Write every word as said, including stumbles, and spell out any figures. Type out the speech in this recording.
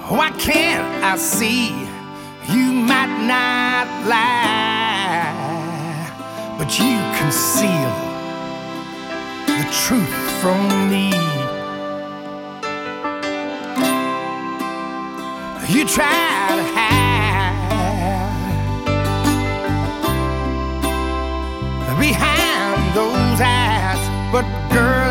Why can't I see? You might not lie, but you conceal the truth from me. You try to hide behind those eyes, but girl,